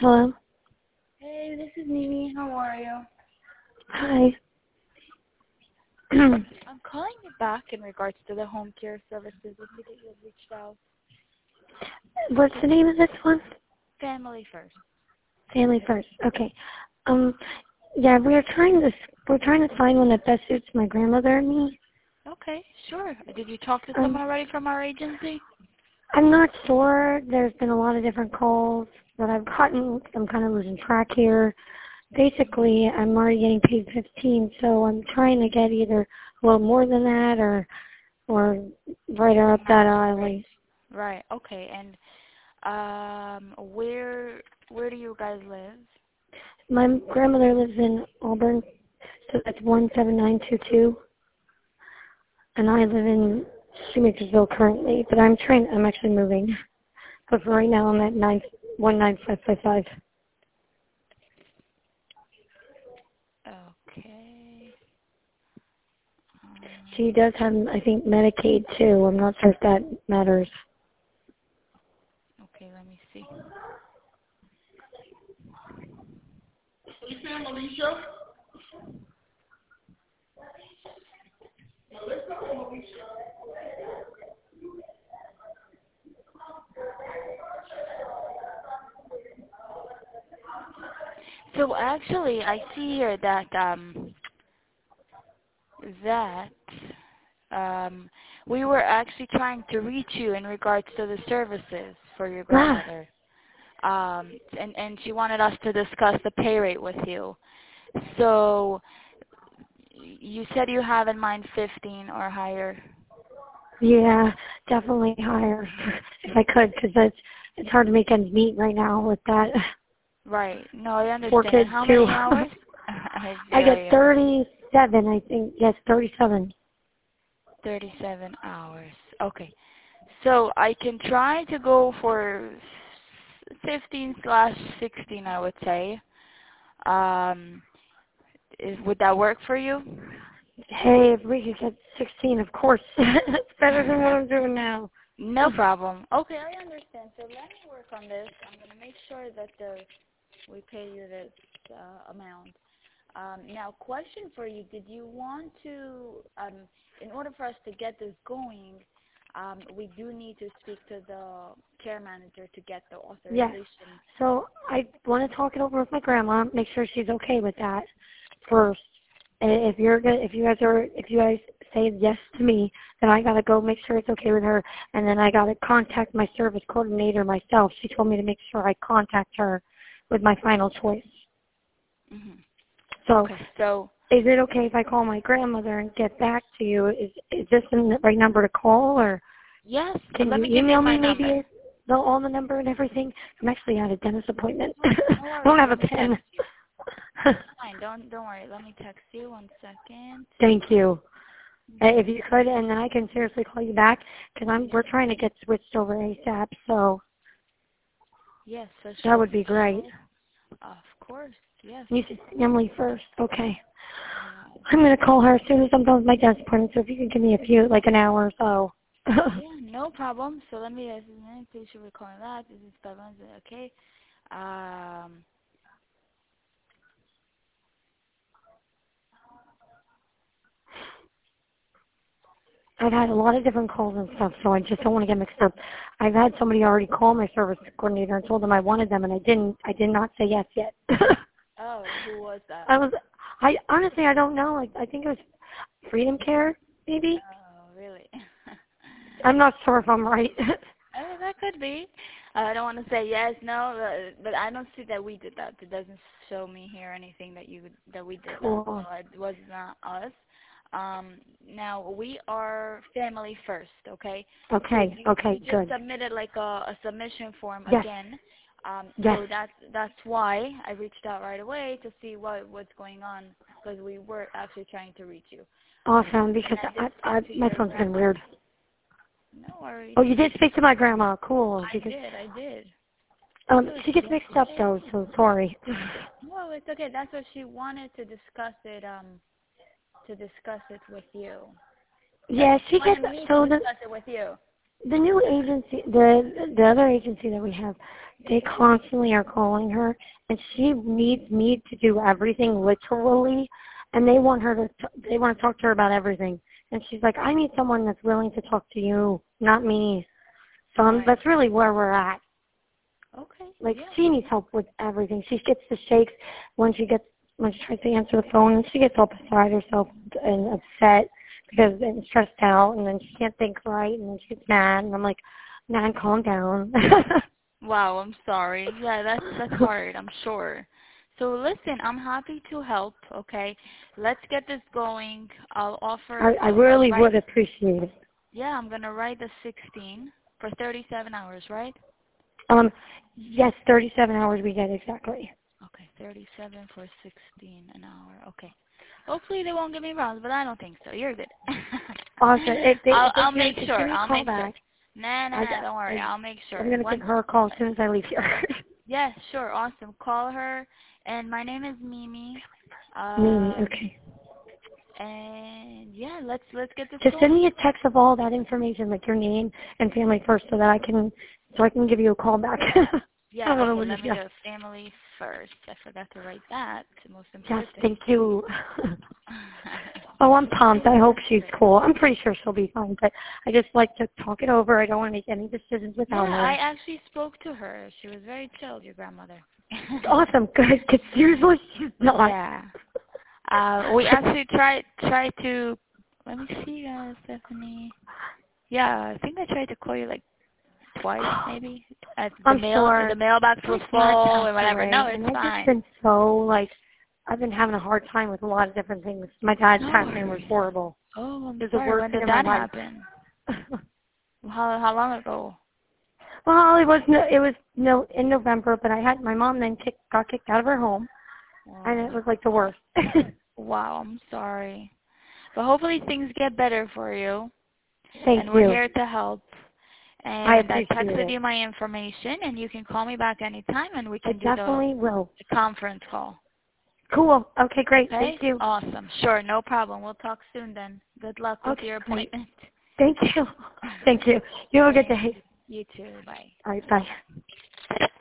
Hello. Hey, this is Mimi. How are you? Hi. I'm calling you back in regards to the home care services. I see that you have reached out. What's the name of this one? Family First. Family First. Okay. Um. Yeah, we're trying to find one that best suits my grandmother and me. Okay, sure. Did you talk to Um. someone already from our agency? I'm not sure. There's been a lot of different calls that I've gotten. I'm kind of losing track here. Basically, I'm already getting paid 15, so I'm trying to get either a little more than that or right up that alley. Right. Okay. And where do you guys live? My grandmother lives in Auburn, so that's 17922. And I live in Shoemakersville currently, but I'm actually moving. But for right now, I'm at 19555. Okay. She does have, I think, Medicaid too. I'm not sure if that matters. Okay. Let me see. So actually, I see here that that we were actually trying to reach you in regards to the services for your Ah, grandmother. And she wanted us to discuss the pay rate with you. So you said you have in mind 15 or higher. yeah, definitely higher if I could, because it's hard to make ends meet right now with that. Right. No, I 4 understand. And kids how too. many hours? I I feel get you. 37, I think. Yes, 37. 37 hours. Okay. So I can try to go for 15/16, I would say. Um, would that work for you? Hey, if we could get 16, of course. That's better than what I'm doing now. No problem. Okay, I understand. So let me work on this. I'm going to make sure that we pay you this amount. Now, question for you. Did you want to, in order for us to get this going, we do need to speak to the care manager to get the Yes. authorization. So I want to talk it over with my grandma, make sure she's okay with that first. And if you guys say yes to me, then I gotta go make sure it's okay with her, and then I gotta contact my service coordinator myself. She told me to make sure I contact her with my final choice. Hmm. So, Okay, so is it okay if I call my grandmother and get back to you? Is this the right number to call, or yes, can let you me give you email my me number. maybe all the number and everything? I'm actually at a dentist appointment. No I don't worries. have a Let me text pen. you. It's fine. Don't worry. Let me text you 1 second. Thank you. If Hmm. you could, and then I can seriously call you back because we're trying to get switched over ASAP. So Yes, for that sure, would for be great. sure. Of course, yes. You said family first. Okay. Yeah. I'm gonna call her as soon as I'm done with my dentist appointment. So if you can give me like an hour or so. Yeah, no problem. So let me ask you, please should we call me back? This is 500, okay? Um, I've had a lot of different calls and stuff, so I just don't want to get mixed up. I've had somebody already call my service coordinator and told them I wanted them, and I didn't. I did not say yes yet. oh, who was that? I honestly, I don't know. I think it was Freedom Care, maybe. Oh, really? I'm not sure if I'm right. That could be. I don't want to say yes, no, but I don't see that we did that. It doesn't show me here anything that we did that. Cool. So it was not us. Now we are family first, okay? So Okay. you Okay. just Good. submitted like a submission form Yes. again. Yes. So that's why I reached out right away to see what's going on because we were actually trying to reach you. Awesome. And Because I did speak to my your phone's been grandmother. weird. No worries. Oh, you did speak to my grandma. Cool. I Because did. I did. she gets mixed up though, so sorry. No, it's okay. That's what she wanted to discuss it. To discuss it with you. Yeah, She she gets wanted me to so the discuss it with you. The new agency, the other agency that we have, they constantly are calling her, and she needs me to do everything literally, and they want to talk to her about everything. And she's like, I need someone that's willing to talk to you, not me. So Right. that's really where we're at. Okay. Like, Yeah. she needs help with everything. She gets the shakes when she tries to answer the phone, and she gets all beside herself and upset and stressed out, and then she can't think right, and then she gets mad, and I'm like, man, calm down. Wow, I'm sorry. Yeah, that's hard, I'm sure. So listen, I'm happy to help, okay? Let's get this going. I'll offer I I'll really write, would appreciate it. yeah, I'm gonna write the 16 for 37 hours, right? Yes, 37 hours we get exactly. Okay, 37 for 16 an hour. Okay. Hopefully they won't give me rounds, but I don't think so. You're good. Awesome. If I'll they make do, just sure. give me a I'll call make sure. back. Nah, don't worry. I'll make sure. I'm going to give her a call as soon as I leave here. Yeah, sure. Awesome. Call her. And my name is Mimi. Okay. And yeah, let's get this Just going. send me a text of all that information, like your name and family first, so I can give you a call back. Yeah, I don't okay, know let me do family first. I forgot to write that. It's the most Yes, important. thank you. Oh, I'm pumped. I hope she's cool. I'm pretty sure she'll be fine, but I just like to talk it over. I don't want to make any decisions without Yeah, her. I actually spoke to her. She was very chilled, your grandmother. Awesome, good, because usually she's not. Yeah. We actually tried to, let me see, Stephanie. Yeah, I think I tried to call you like twice, maybe. I'm sure. The mailbox was My dad full and passed whatever. away, No, it's and I've fine. just been so, I've been having a hard time with a lot of different things. My dad's passing was horrible. Oh, I'm It was the sorry. worst When thing did in my that life. happen? How long ago? Well, it was in November, but my mom then got kicked out of her home, and it was like the worst. Wow, I'm sorry. But hopefully things get better for you. Thank And you. we're here to help. I And I appreciate texted it. you my information, and you can call me back anytime, and we I can do definitely will. the conference call. Cool. Okay, great. Okay? Thank you. Awesome. Sure, no problem. We'll talk soon then. Good luck with Okay, your great. appointment. Thank you. Thank you. You have a good day. You too. Bye. All right, bye.